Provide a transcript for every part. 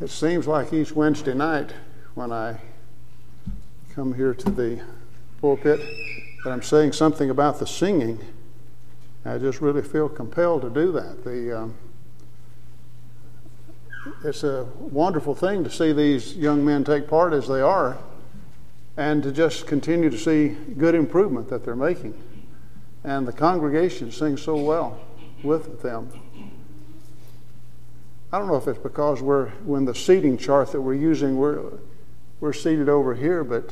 It seems like each Wednesday night when I come here to the pulpit that I'm saying something about the singing. I just really feel compelled to do that. It's a wonderful thing to see these young men take part as they are, and to just continue to see good improvement that they're making. And the congregation sings so well with them. I don't know if it's because when the seating chart that we're using, we're seated over here, but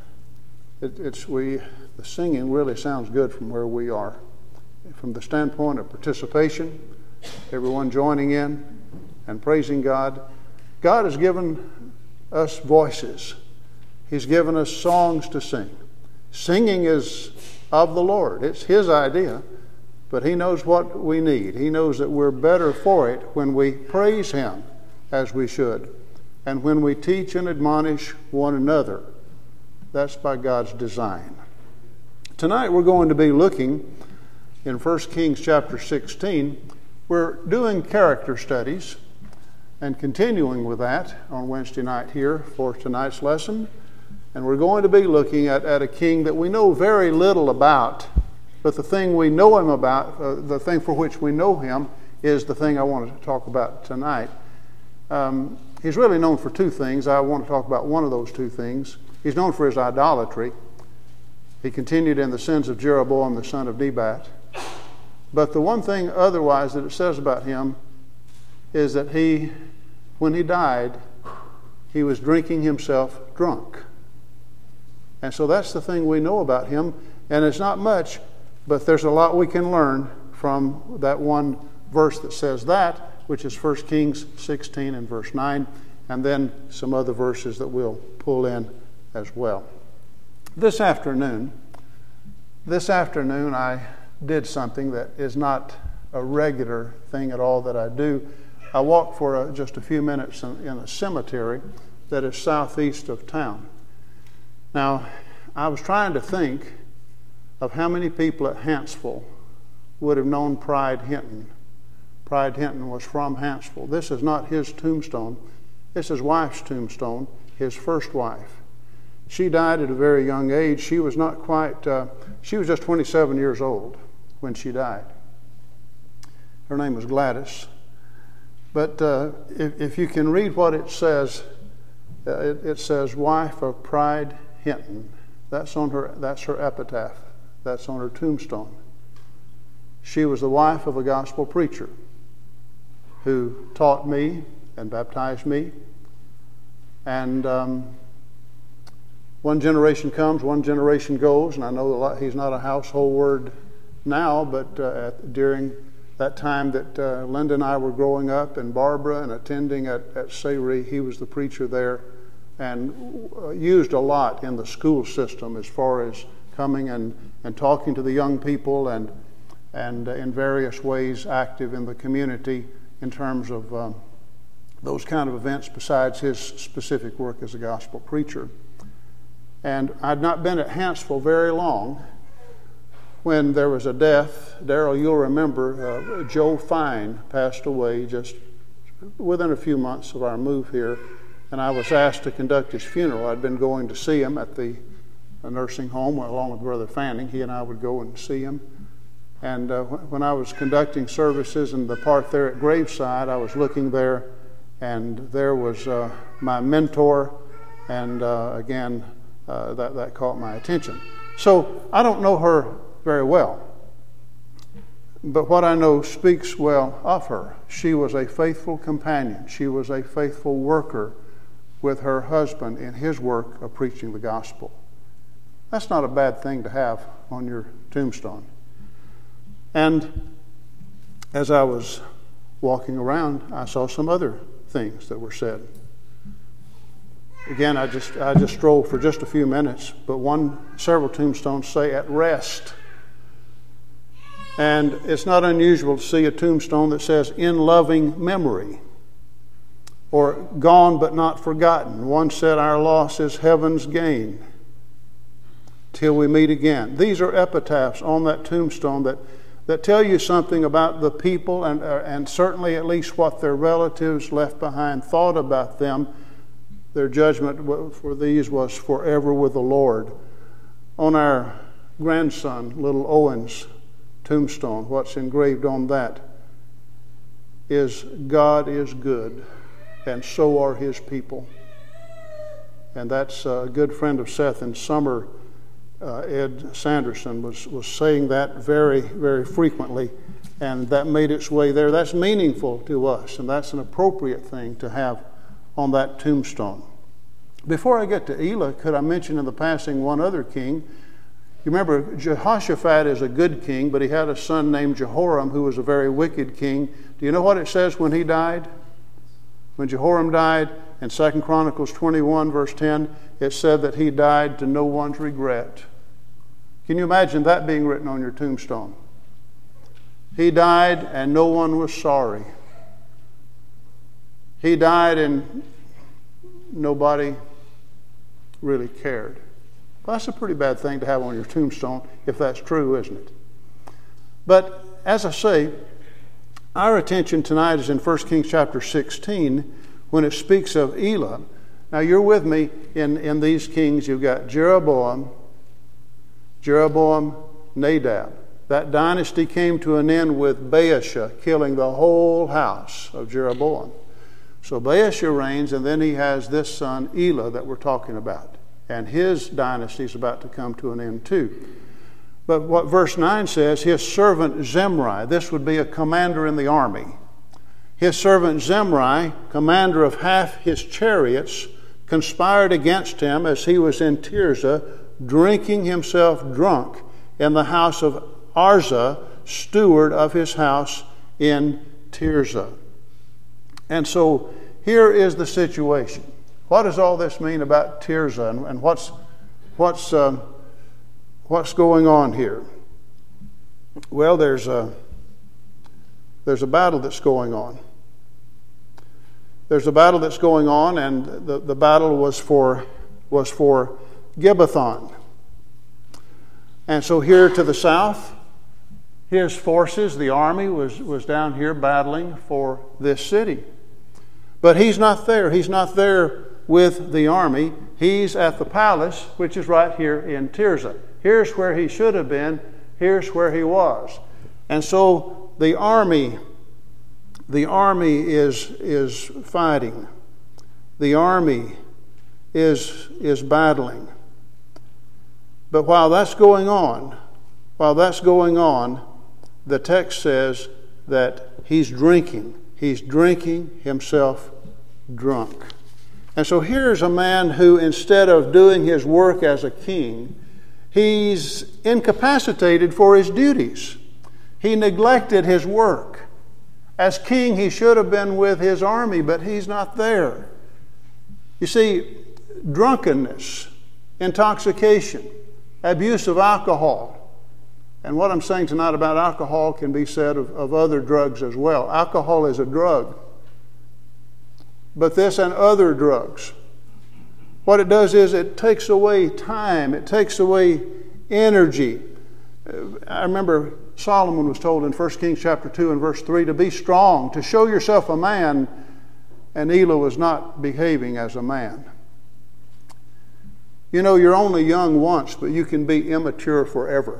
the singing really sounds good from where we are. From the standpoint of participation, everyone joining in and praising God. God has given us voices. He's given us songs to sing. Singing is of the Lord. It's His idea, but He knows what we need. He knows that we're better for it when we praise Him as we should, and when we teach and admonish one another. That's by God's design. Tonight we're going to be looking in 1 Kings chapter 16. We're doing character studies and continuing with that on Wednesday night here for tonight's lesson. And we're going to be looking at a king that we know very little about, but the thing we know him about, the thing for which we know him, is the thing I want to talk about tonight. He's really known for two things. I want to talk about one of those two things. He's known for his idolatry. He continued in the sins of Jeroboam, the son of Nebat. But the one thing otherwise that it says about him is that when he died, he was drinking himself drunk. And so that's the thing we know about him. And it's not much, but there's a lot we can learn from that one verse that says that, which is 1 Kings 16 and verse 9, and then some other verses that we'll pull in as well. This afternoon I did something that is not a regular thing at all that I do. I walked for just a few minutes in a cemetery that is southeast of town. Now, I was trying to think of how many people at Hanceville would have known Pride Hinton. Pride Hinton was from Hanceville. This is not his tombstone. This is his wife's tombstone, his first wife. She died at a very young age. She was not quite, she was just 27 years old when she died. Her name was Gladys. But if you can read what it says wife of Pride Hinton. That's her epitaph. That's on her tombstone. She was the wife of a gospel preacher who taught me and baptized me. And one generation comes, one generation goes, and I know he's not a household word now, but during that time that Linda and I were growing up, and Barbara, and attending at Sayre, he was the preacher there, and used a lot in the school system as far as coming and talking to the young people, and in various ways active in the community in terms of those kind of events besides his specific work as a gospel preacher. And I'd not been at Hanceville very long when there was a death. Darrell, you'll remember, Joe Fine passed away just within a few months of our move here, and I was asked to conduct his funeral. I'd been going to see him at the nursing home along with Brother Fanning. He and I would go and see him. And when I was conducting services in the part there at Graveside, I was looking there, and there was my mentor, and again, that caught my attention. So I don't know her very well, but what I know speaks well of her. She was a faithful companion. She was a faithful worker with her husband in his work of preaching the gospel. That's not a bad thing to have on your tombstone. And as I was walking around, I saw some other things that were said. Again, I just strolled for just a few minutes, but several tombstones say "at rest." And it's not unusual to see a tombstone that says "in loving memory," or "gone but not forgotten." One said, "Our loss is heaven's gain till we meet again." These are epitaphs on that tombstone that tell you something about the people and certainly at least what their relatives left behind thought about them. Their judgment for these was forever with the Lord. On our grandson, little Owen's tombstone, what's engraved on that is God is good, and so are his people. And that's a good friend of Seth in Summer, Ed Sanderson, was saying that very, very frequently, and that made its way there. That's meaningful to us, and that's an appropriate thing to have on that tombstone. Before I get to Elah, could I mention in the passing one other king? You remember, Jehoshaphat is a good king, but he had a son named Jehoram who was a very wicked king. Do you know what it says when he died? When Jehoram died, in 2 Chronicles 21, verse 10, it said that he died to no one's regret. Can you imagine that being written on your tombstone? He died and no one was sorry. He died and nobody really cared. Well, that's a pretty bad thing to have on your tombstone, if that's true, isn't it? But as I say, our attention tonight is in 1 Kings chapter 16 when it speaks of Elah. Now you're with me in these kings. You've got Jeroboam, Nadab. That dynasty came to an end with Baasha killing the whole house of Jeroboam. So Baasha reigns, and then he has this son Elah that we're talking about. And his dynasty is about to come to an end too. But what verse 9 says, his servant Zimri, this would be a commander in the army. His servant Zimri, commander of half his chariots, conspired against him as he was in Tirzah, drinking himself drunk in the house of Arza, steward of his house in Tirzah. And so here is the situation. What does all this mean about Tirzah, and what's going on here? Well, there's a battle that's going on. There's a battle that's going on, and the battle was for Gibbethon. And so here to the south, his forces, the army, was down here battling for this city. But he's not there. He's not there with the army. He's at the palace, which is right here in Tirzah. Here's where he should have been. Here's where he was. And so the army is fighting. The army is battling. But while that's going on, the text says that he's drinking. He's drinking himself drunk. And so here's a man who, instead of doing his work as a king, he's incapacitated for his duties. He neglected his work. As king, he should have been with his army, but he's not there. You see, drunkenness, intoxication, abuse of alcohol, and what I'm saying tonight about alcohol can be said of other drugs as well. Alcohol is a drug. But this and other drugs, what it does is it takes away time. It takes away energy. I remember Solomon was told in 1 Kings chapter 2 and verse 3 to be strong, to show yourself a man, and Elah was not behaving as a man. You know, you're only young once, but you can be immature forever.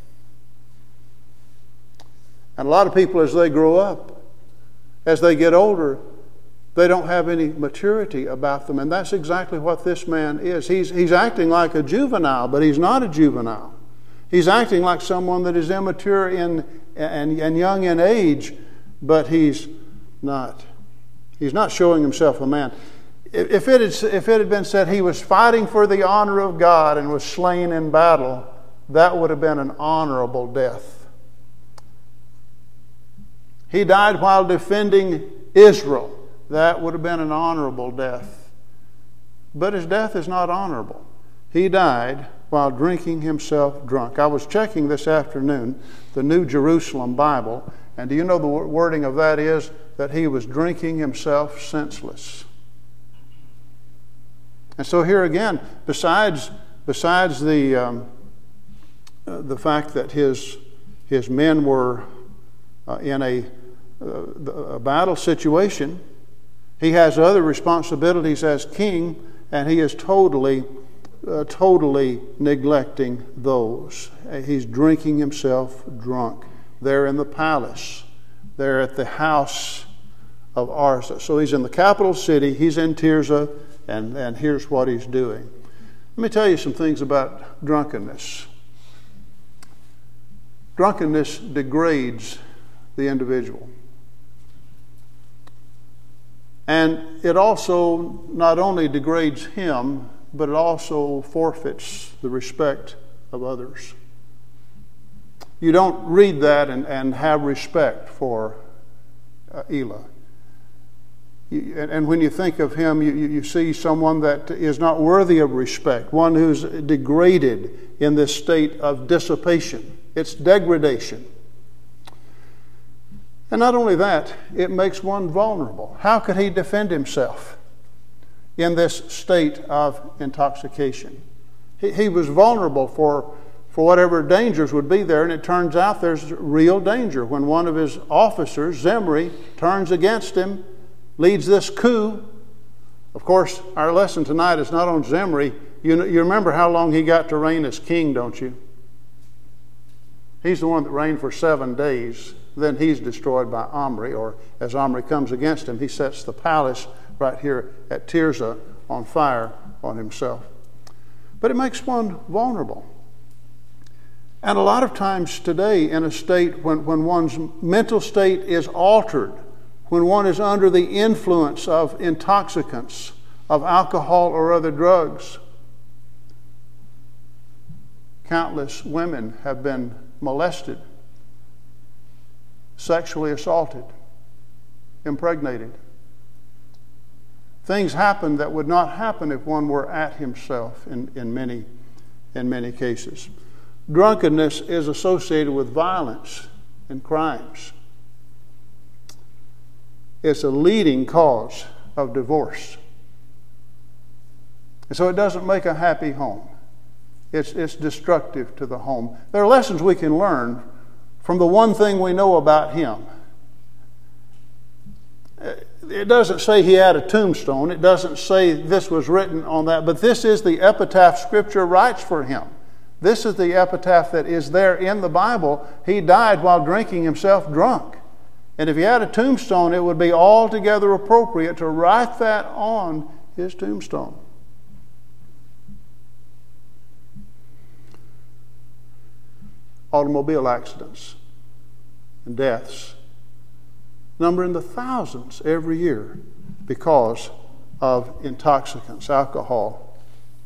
And a lot of people, as they grow up, as they get older, they don't have any maturity about them. And that's exactly what this man is. He's acting like a juvenile, but he's not a juvenile. He's acting like someone that is immature and young in age, but he's not. He's not showing himself a man. If it had been said he was fighting for the honor of God and was slain in battle, that would have been an honorable death. He died while defending Israel. That would have been an honorable death. But his death is not honorable. He died while drinking himself drunk. I was checking this afternoon the New Jerusalem Bible, and do you know the wording of that is that he was drinking himself senseless. And so here again, besides the fact that His men were in a battle situation. He has other responsibilities as king, and he is totally neglecting those. He's drinking himself drunk. They're in the palace. They're at the house of Arza. So he's in the capital city. He's in Tirzah, and here's what he's doing. Let me tell you some things about drunkenness. Drunkenness degrades the individual. And it also not only degrades him, but it also forfeits the respect of others. You don't read that and have respect for Elah. And when you think of him, you see someone that is not worthy of respect, one who's degraded in this state of dissipation. It's degradation. And not only that, it makes one vulnerable. How could he defend himself in this state of intoxication? He was vulnerable for whatever dangers would be there, and it turns out there's real danger. When one of his officers, Zimri, turns against him, leads this coup. Of course, our lesson tonight is not on Zimri. You remember how long he got to reign as king, don't you? He's the one that reigned for 7 days. Then he's destroyed by Omri, or as Omri comes against him, he sets the palace right here at Tirzah on fire on himself. But it makes one vulnerable. And a lot of times today, in a state when one's mental state is altered, when one is under the influence of intoxicants, of alcohol or other drugs, countless women have been molested, sexually assaulted, impregnated. Things happen that would not happen if one were at himself in many cases. Drunkenness is associated with violence and crimes. It's a leading cause of divorce. And so it doesn't make a happy home. It's destructive to the home. There are lessons we can learn from the one thing we know about him. It doesn't say he had a tombstone. It doesn't say this was written on that. But this is the epitaph Scripture writes for him. This is the epitaph that is there in the Bible. He died while drinking himself drunk. And if he had a tombstone, it would be altogether appropriate to write that on his tombstone. Automobile accidents and deaths number in the thousands every year because of intoxicants, alcohol,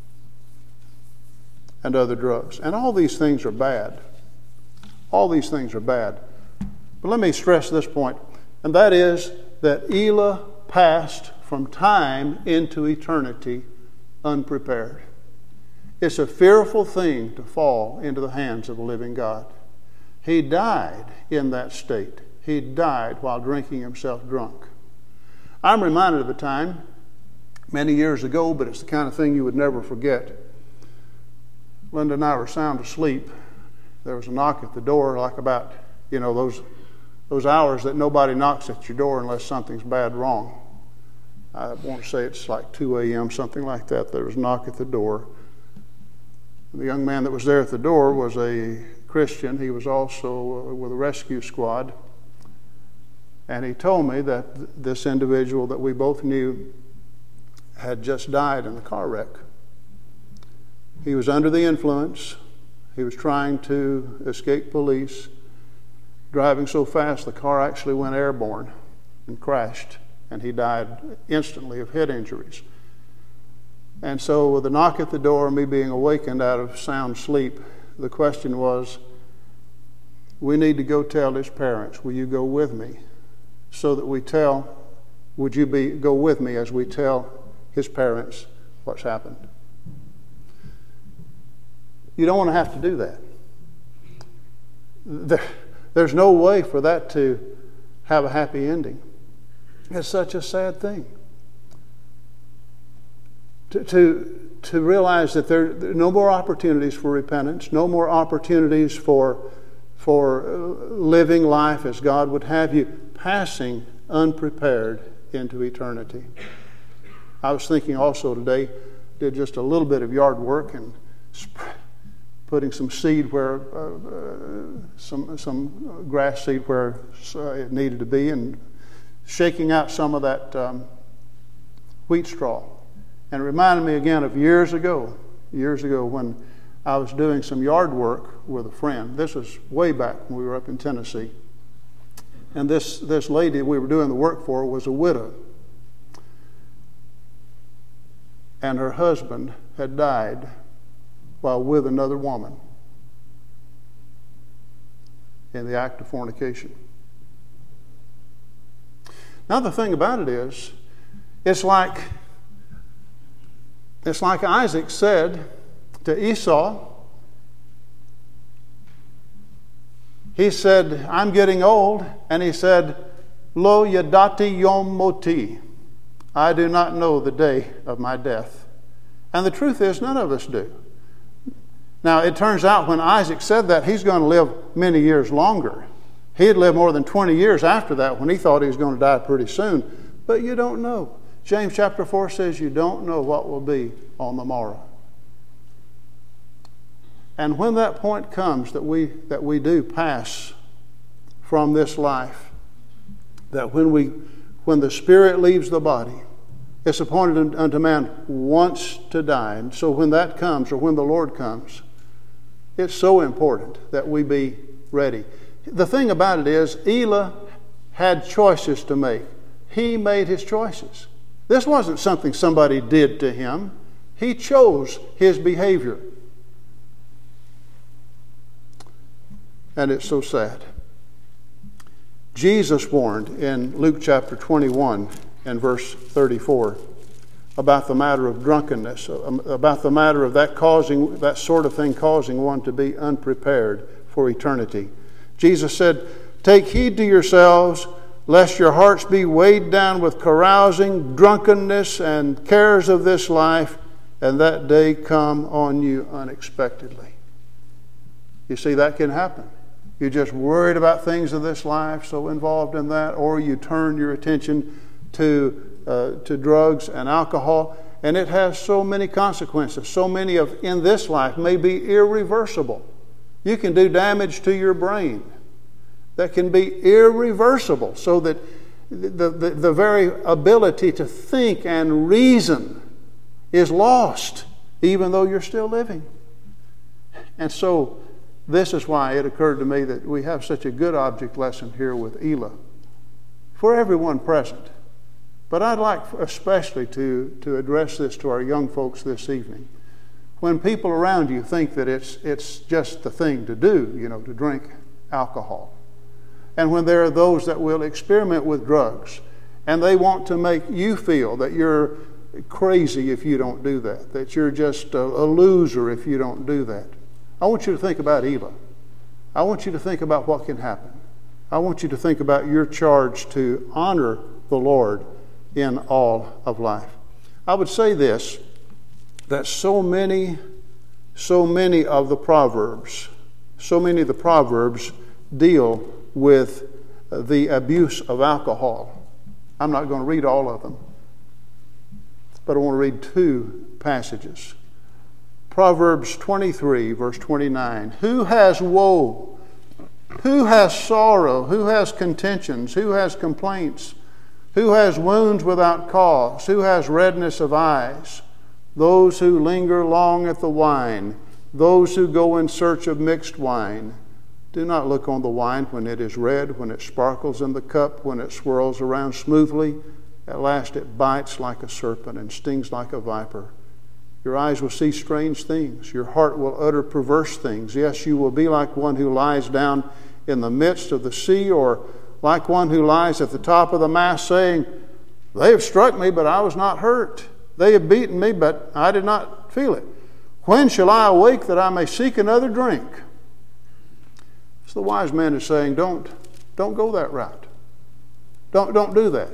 and other drugs. And all these things are bad. All these things are bad. But let me stress this point, and that is that Elah passed from time into eternity unprepared. It's a fearful thing to fall into the hands of the living God. He died in that state. He died while drinking himself drunk. I'm reminded of a time many years ago, but it's the kind of thing you would never forget. Linda and I were sound asleep. There was a knock at the door, like about, those hours that nobody knocks at your door unless something's bad wrong. I want to say it's like 2 a.m., something like that. There was a knock at the door. The young man that was there at the door was a Christian. He was also with a rescue squad. And he told me that this individual that we both knew had just died in a car wreck. He was under the influence. He was trying to escape police. Driving so fast, the car actually went airborne and crashed. And he died instantly of head injuries. And so with a knock at the door, me being awakened out of sound sleep, the question was, we need to go tell his parents. Will you go with me? So that would you go with me as we tell his parents what's happened? You don't want to have to do that. There's no way for that to have a happy ending. It's such a sad thing. To realize that there are no more opportunities for repentance, no more opportunities for for living life as God would have you, passing unprepared into eternity. I was thinking also today, did just a little bit of yard work and putting some seed where, some grass seed where it needed to be, and shaking out some of that wheat straw. And it reminded me again of years ago when I was doing some yard work with a friend. This was way back when we were up in Tennessee. And this lady we were doing the work for was a widow. And her husband had died while with another woman in the act of fornication. Now the thing about it is, it's like Isaac said to Esau. He said, I'm getting old, and he said, Lo yadati yom moti. I do not know the day of my death. And the truth is, none of us do. Now, it turns out when Isaac said that, he's going to live many years longer. He had lived more than 20 years after that when he thought he was going to die pretty soon. But you don't know. James chapter 4 says you don't know what will be on the morrow. And when that point comes that we do pass from this life, that when the spirit leaves the body, it's appointed unto man once to die. And so when that comes, or when the Lord comes, it's so important that we be ready. The thing about it is, Elah had choices to make. He made his choices. This wasn't something somebody did to him. He chose his behavior. And it's so sad. Jesus warned in Luke chapter 21 and verse 34 about the matter of drunkenness, about the matter of that sort of thing causing one to be unprepared for eternity. Jesus said, Take heed to yourselves, lest your hearts be weighed down with carousing, drunkenness, and cares of this life, and that day come on you unexpectedly. You see, that can happen. You're just worried about things of this life, so involved in that, or you turn your attention to drugs and alcohol, and it has so many consequences. So many of in this life may be irreversible. You can do damage to your brain that can be irreversible, so that the very ability to think and reason is lost, even though you're still living. And so this is why it occurred to me that we have such a good object lesson here with Elah for everyone present. But I'd like especially to address this to our young folks this evening. When people around you think that it's just the thing to do, to drink alcohol. And when there are those that will experiment with drugs, and they want to make you feel that you're crazy if you don't do that you're just a loser if you don't do that. I want you to think about Elah. I want you to think about what can happen. I want you to think about your charge to honor the Lord in all of life. I would say this, that so many of the Proverbs deal with the abuse of alcohol. I'm not going to read all of them, but I want to read two passages. Proverbs 23, verse 29. Who has woe? Who has sorrow? Who has contentions? Who has complaints? Who has wounds without cause? Who has redness of eyes? Those who linger long at the wine, those who go in search of mixed wine. Do not look on the wine when it is red, when it sparkles in the cup, when it swirls around smoothly. At last it bites like a serpent and stings like a viper. Your eyes will see strange things. Your heart will utter perverse things. Yes, you will be like one who lies down in the midst of the sea, or like one who lies at the top of the mast, saying, They have struck me, but I was not hurt. They have beaten me, but I did not feel it. When shall I awake that I may seek another drink? So the wise man is saying, don't go that route. Don't do that.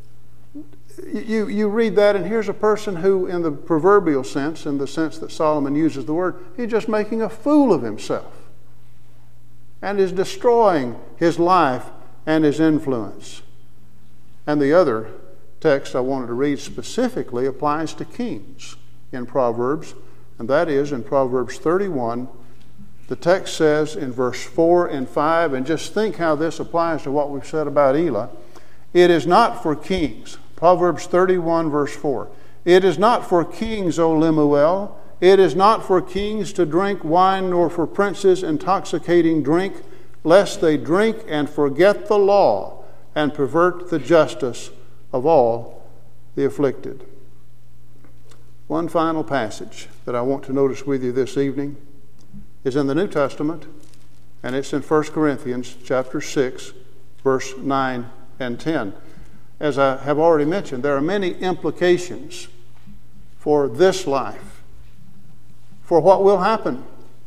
You read that, and here's a person who, in the proverbial sense, in the sense that Solomon uses the word, he's just making a fool of himself. and is destroying his life and his influence. And the other text I wanted to read specifically applies to kings in Proverbs, and that is in Proverbs 31. The text says in verse 4 and 5, and just think how this applies to what we've said about Elah. It is not for kings. Proverbs 31 verse 4. It is not for kings, O Lemuel. It is not for kings to drink wine, nor for princes intoxicating drink, lest they drink and forget the law and pervert the justice of all the afflicted. One final passage that I want to notice with you this evening is in the New Testament, and it's in 1 Corinthians chapter 6, verse 9 and 10. As I have already mentioned, there are many implications for this life, for what will happen.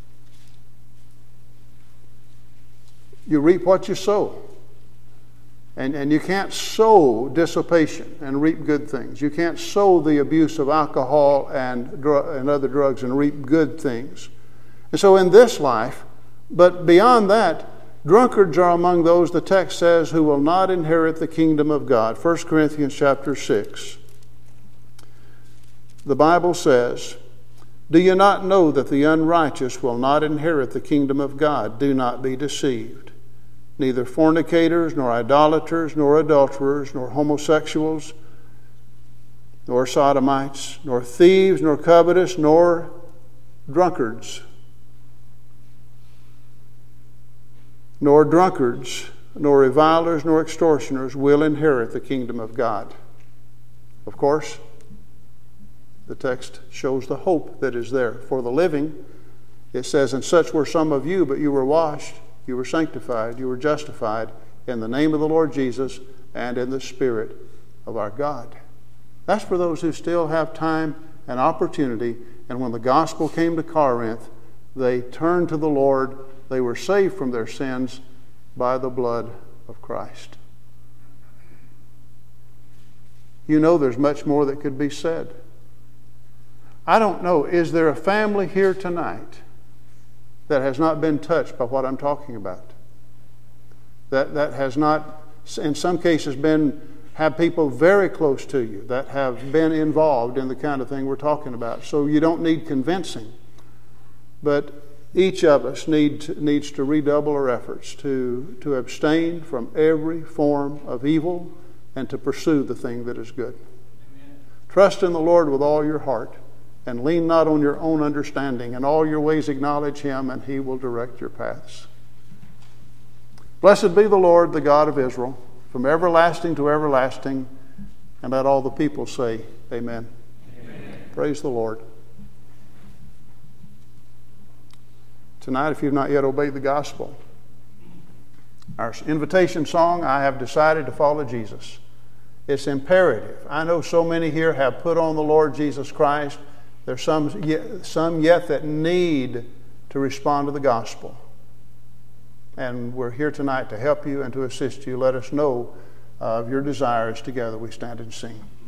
You reap what you sow. And you can't sow dissipation and reap good things. You can't sow the abuse of alcohol and other drugs and reap good things. And so in this life, but beyond that, drunkards are among those, the text says, who will not inherit the kingdom of God. 1 Corinthians chapter 6. The Bible says, do you not know that the unrighteous will not inherit the kingdom of God? Do not be deceived. Neither fornicators, nor idolaters, nor adulterers, nor homosexuals, nor sodomites, nor thieves, nor covetous, nor drunkards, nor revilers, nor extortioners will inherit the kingdom of God. Of course, the text shows the hope that is there for the living. It says, and such were some of you, but you were washed, you were sanctified, you were justified in the name of the Lord Jesus and in the Spirit of our God. That's for those who still have time and opportunity. And when the gospel came to Corinth, they turned to the Lord. They were saved from their sins by the blood of Christ. You know, there's much more that could be said. I don't know, is there a family here tonight that has not been touched by what I'm talking about? That has not, in some cases, have people very close to you that have been involved in the kind of thing we're talking about. So you don't need convincing. But each of us needs to redouble our efforts to abstain from every form of evil and to pursue the thing that is good. Amen. Trust in the Lord with all your heart and lean not on your own understanding. In all your ways acknowledge Him, and He will direct your paths. Blessed be the Lord, the God of Israel, from everlasting to everlasting. And let all the people say, Amen. Amen. Praise the Lord. Tonight, if you've not yet obeyed the gospel, our invitation song, I have decided to follow Jesus. It's imperative. I know so many here have put on the Lord Jesus Christ. There's some yet that need to respond to the gospel. And we're here tonight to help you and to assist you. Let us know of your desires. Together we stand and sing.